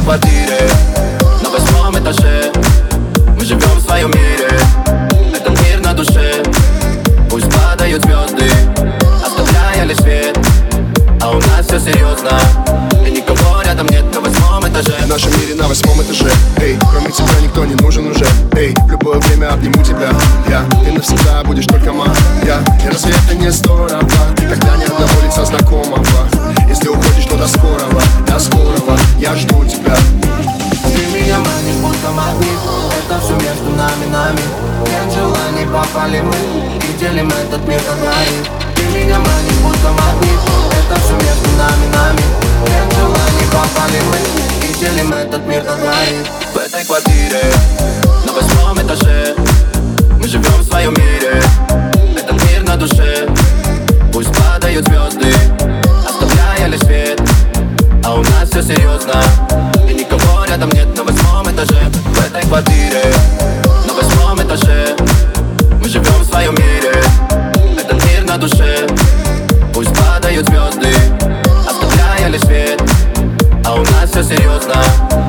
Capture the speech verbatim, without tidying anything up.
квартире на восьмом этаже. Мы живем в своем мире, этот мир на душе. Пусть падают звезды, оставляя лишь свет, а у нас все серьезно, и никого рядом нет на восьмом этаже. В нашем мире на восьмом этаже. Эй, кроме тебя никто не нужен уже. Эй, в любое время обниму тебя. Я, ты навсегда будешь только моя. И разве это не здорово? Когда ни одного лица знакомого. Если уходишь, то до скорого, до скорого я жду тебя. Ты меня манишь, будто магнит. Это все между нами, нами. Нет желаний, попали мы и делим этот мир как горит. Ты меня манишь, будто магнит. Это все между нами, нами. Нет желаний, попали мы и делим этот мир как горит. В этой квартире на восьмом этаже. Мы живем в своем мире, этот мир на душе. Пусть падают звезды, оставляя лишь свет, а у нас все серьезно, и никого рядом нет на восьмом этаже. В этой квартире на восьмом этаже. Мы живем в своем мире, этот мир на душе. Пусть падают звезды, оставляя лишь свет, а у нас все серьезно,